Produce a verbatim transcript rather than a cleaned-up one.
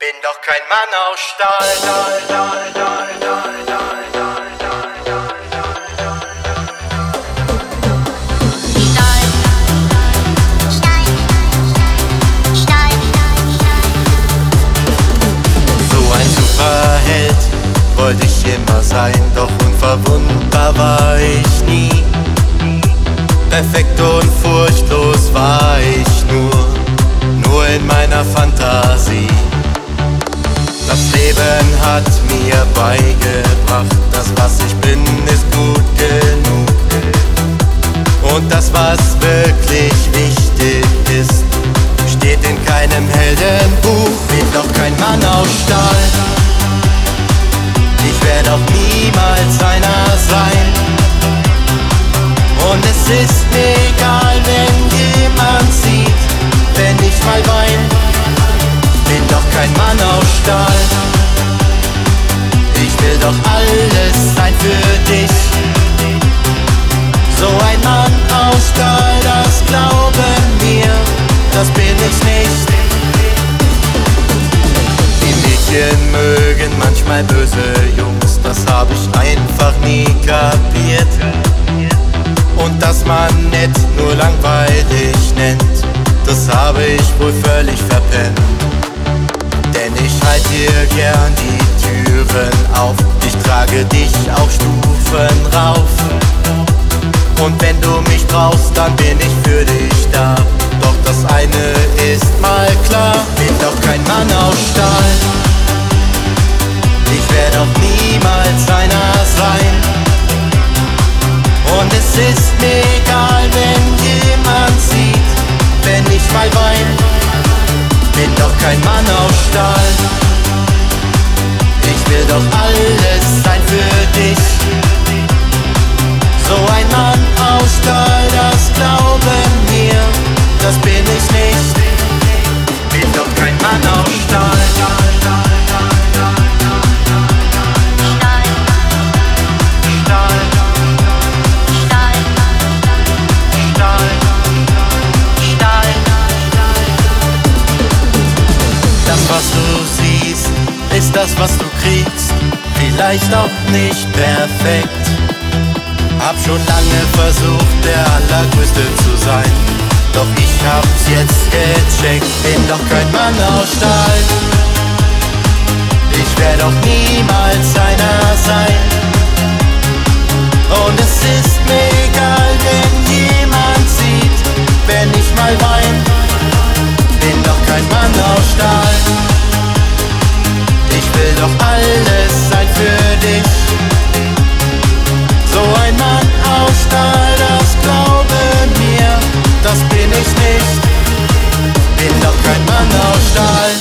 Bin doch kein Mann aus Stahl. So ein Superheld wollte ich immer sein, doch unverwundbar war ich nie. Perfekt und furchtlos war ich nur, nur in meiner Fantasie. Das Leben hat mir beigebracht, das was ich bin ist gut genug. Und das was wirklich wichtig ist, steht in keinem Heldenbuch. Bin doch kein Mann aus Stahl, ich werde auch niemals einer sein. Und es ist mir egal, wenn jemand sieht, wenn ich mal wein. Bin doch kein Mann aus Stahl, ich will doch alles sein für dich. So ein Mann aus Stahl, das glauben mir, das bin ich nicht. Die Mädchen mögen manchmal böse Jungs, das hab ich einfach nie kapiert. Und dass man nett nur langweilig nennt, das habe ich wohl völlig verpennt. Denn ich halt dir gern die Türen auf, ich trage dich auch Stufen rauf. Und wenn du mich brauchst, dann bin ich für dich da. Doch das eine ist mal klar, bin doch kein Mann aus Stahl, ich werde auch niemals einer sein. Und es ist mir egal, wenn jemand sieht, wenn ich mal wein. Bin doch kein Mann aus Stahl, ich will doch alles sein für dich. So ein Mann aus Stahl, das glauben mir, das bin ich nicht. Bin doch kein Mann aus Stahl. Was du siehst, ist das, was du kriegst, vielleicht auch nicht perfekt. Hab schon lange versucht, der Allergrößte zu sein, doch ich hab's jetzt gecheckt. Bin doch kein Mann aus Stahl, ich werde auch niemals einer sein. Und es ist mir egal, wenn jemand sieht, wenn ich mal wein. Bin doch kein Mann aus Stahl, ich will doch alles sein für dich. So ein Mann aus Stahl, das glaube mir, das bin ich nicht. Bin doch kein Mann aus Stahl.